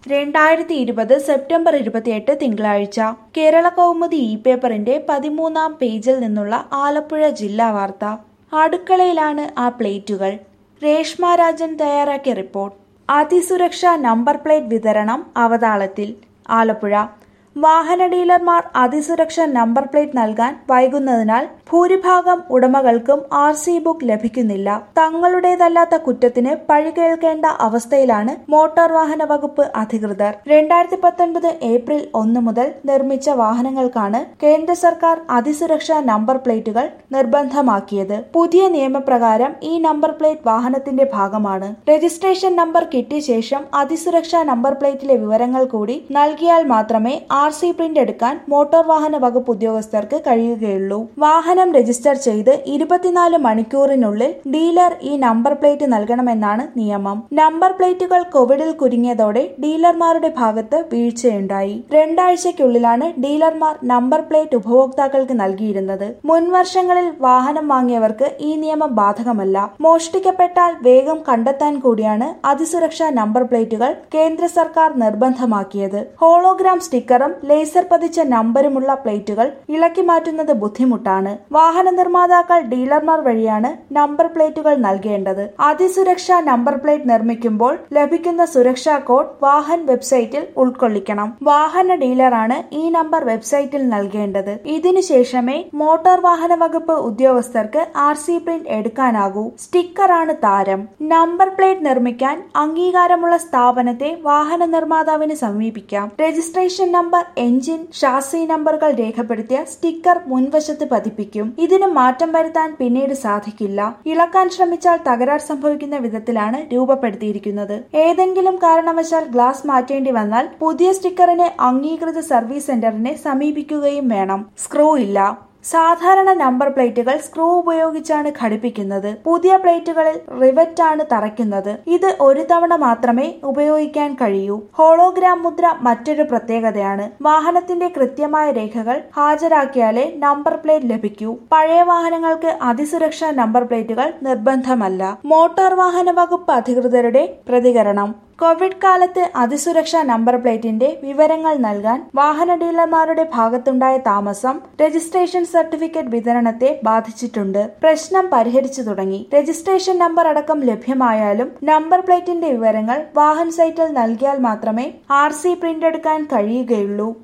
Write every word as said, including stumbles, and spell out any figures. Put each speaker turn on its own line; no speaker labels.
രണ്ടായിരത്തി ഇരുപത് സെപ്റ്റംബർ ഇരുപത്തിയെട്ട് തിങ്കളാഴ്ച കേരള കൗമുദി ഇ പേപ്പറിന്റെ പതിമൂന്നാം പേജിൽ നിന്നുള്ള ആലപ്പുഴ ജില്ലാ വാർത്ത. അടുക്കളയിലാണ് ആ പ്ലേറ്റുകൾ. രേഷ്മ രാജൻ തയ്യാറാക്കിയ റിപ്പോർട്ട്. അതിസുരക്ഷാ നമ്പർ പ്ലേറ്റ് വിതരണം അവതാളത്തിൽ. ആലപ്പുഴ. വാഹന ഡീലർമാർ അതിസുരക്ഷാ നമ്പർ പ്ലേറ്റ് നൽകാൻ വൈകുന്നതിനാൽ ഭൂരിഭാഗം ഉടമകൾക്കും ആർ സി ബുക്ക് ലഭിക്കുന്നില്ല. തങ്ങളുടേതല്ലാത്ത കുറ്റത്തിന് പഴി കേൾക്കേണ്ട അവസ്ഥയിലാണ് മോട്ടോർ വാഹന വകുപ്പ് അധികൃതർ. രണ്ടായിരത്തി പത്തൊൻപത് ഏപ്രിൽ ഒന്ന് മുതൽ നിർമ്മിച്ച വാഹനങ്ങൾക്കാണ് കേന്ദ്ര സർക്കാർ അതിസുരക്ഷാ നമ്പർ പ്ലേറ്റുകൾ നിർബന്ധമാക്കിയത്. പുതിയ നിയമപ്രകാരം ഈ നമ്പർ പ്ലേറ്റ് വാഹനത്തിന്റെ ഭാഗമാണ്. രജിസ്ട്രേഷൻ നമ്പർ കിട്ടിയ ശേഷം അതിസുരക്ഷാ നമ്പർ പ്ലേറ്റിലെ വിവരങ്ങൾ കൂടി നൽകിയാൽ മാത്രമേ ആർ സി പ്രിന്റ് എടുക്കാൻ മോട്ടോർ വാഹന വകുപ്പ് ഉദ്യോഗസ്ഥർക്ക് കഴിയുകയുള്ളൂ. വാഹനം രജിസ്റ്റർ ചെയ്ത് ഇരുപത്തിനാല് മണിക്കൂറിനുള്ളിൽ ഡീലർ ഈ നമ്പർ പ്ലേറ്റ് നൽകണമെന്നാണ് നിയമം. നമ്പർ പ്ലേറ്റുകൾ കോവിഡിൽ കുരുങ്ങിയതോടെ ഡീലർമാരുടെ ഭാഗത്ത് വീഴ്ചയുണ്ടായി. രണ്ടാഴ്ചയ്ക്കുള്ളിലാണ് ഡീലർമാർ നമ്പർ പ്ലേറ്റ് ഉപഭോക്താക്കൾക്ക് നൽകിയിരുന്നത്. മുൻവർഷങ്ങളിൽ വാഹനം വാങ്ങിയവർക്ക് ഈ നിയമം ബാധകമല്ല. മോഷ്ടിക്കപ്പെട്ടാൽ വേഗം കണ്ടെത്താൻ കൂടിയാണ് അതിസുരക്ഷാ നമ്പർ പ്ലേറ്റുകൾ കേന്ദ്ര സർക്കാർ നിർബന്ധമാക്കിയത്. ഹോളോഗ്രാം സ്റ്റിക്കറും ലേസർ പതിച്ച നമ്പരുമുള്ള പ്ലേറ്റുകൾ ഇളക്കി മാറ്റുന്നത് ബുദ്ധിമുട്ടാണ്. വാഹന നിർമ്മാതാക്കൾ ഡീലർമാർ വഴിയാണ് നമ്പർ പ്ലേറ്റുകൾ നൽകേണ്ടത്. അതിസുരക്ഷാ നമ്പർ പ്ലേറ്റ് നിർമ്മിക്കുമ്പോൾ ലഭിക്കുന്ന സുരക്ഷാ കോഡ് വാഹൻ വെബ്സൈറ്റിൽ ഉൾക്കൊള്ളിക്കണം. വാഹന ഡീലറാണ് ഈ നമ്പർ വെബ്സൈറ്റിൽ നൽകേണ്ടത്. ഇതിനുശേഷമേ മോട്ടോർ വാഹന വകുപ്പ് ഉദ്യോഗസ്ഥർക്ക് ആർ സി പ്രിന്റ് എടുക്കാനാകൂ. സ്റ്റിക്കറാണ് താരം. നമ്പർ പ്ലേറ്റ് നിർമ്മിക്കാൻ അംഗീകാരമുള്ള സ്ഥാപനത്തെ വാഹന നിർമ്മാതാവിന് സമീപിക്കാം. രജിസ്ട്രേഷൻ നമ്പർ, എഞ്ചിൻ, ഷാസി നമ്പറുകൾ രേഖപ്പെടുത്തിയ സ്റ്റിക്കർ മുൻവശത്ത് പതിപ്പിക്കും. ഇതിന് മാറ്റം വരുത്താൻ പിന്നീട് സാധിക്കില്ല. ഇളക്കാൻ ശ്രമിച്ചാൽ തകരാർ സംഭവിക്കുന്ന വിധത്തിലാണ് രൂപപ്പെടുത്തിയിരിക്കുന്നത്. ഏതെങ്കിലും കാരണവശാൽ ഗ്ലാസ് മാറ്റേണ്ടി വന്നാൽ പുതിയ സ്റ്റിക്കറിന് അംഗീകൃത സർവീസ് സെന്ററിനെ സമീപിക്കുകയും വേണം. സ്ക്രൂ ഇല്ല. സാധാരണ നമ്പർ പ്ലേറ്റുകൾ സ്ക്രൂ ഉപയോഗിച്ചാണ് ഘടിപ്പിക്കുന്നത്. പുതിയ പ്ലേറ്റുകളിൽ റിവറ്റ് ആണ് തറയ്ക്കുന്നത്. ഇത് ഒരു തവണ മാത്രമേ ഉപയോഗിക്കാൻ കഴിയൂ. ഹോളോഗ്രാം മുദ്ര മറ്റൊരു പ്രത്യേകതയാണ്. വാഹനത്തിന്റെ കൃത്യമായ രേഖകൾ ഹാജരാക്കിയാലേ നമ്പർ പ്ലേറ്റ് ലഭിക്കൂ. പഴയ വാഹനങ്ങൾക്ക് അതിസുരക്ഷാ നമ്പർ പ്ലേറ്റുകൾ നിർബന്ധമല്ല. മോട്ടോർ വാഹന വകുപ്പ് അധികൃതരുടെ പ്രതികരണം. കോവിഡ് കാലത്ത് അതിസുരക്ഷാ നമ്പർ പ്ലേറ്റിന്റെ വിവരങ്ങൾ നൽകാൻ വാഹന ഡീലർമാരുടെ ഭാഗത്തുണ്ടായ താമസം രജിസ്ട്രേഷൻ സർട്ടിഫിക്കറ്റ് വിതരണത്തെ ബാധിച്ചിട്ടുണ്ട്. പ്രശ്നം പരിഹരിച്ചു തുടങ്ങി. രജിസ്ട്രേഷൻ നമ്പർ അടക്കം ലഭ്യമായാലും നമ്പർ പ്ലേറ്റിന്റെ വിവരങ്ങൾ വാഹൻ സൈറ്റിൽ നൽകിയാൽ മാത്രമേ ആർ സി പ്രിന്റ് എടുക്കാൻ കഴിയുകയുള്ളൂ.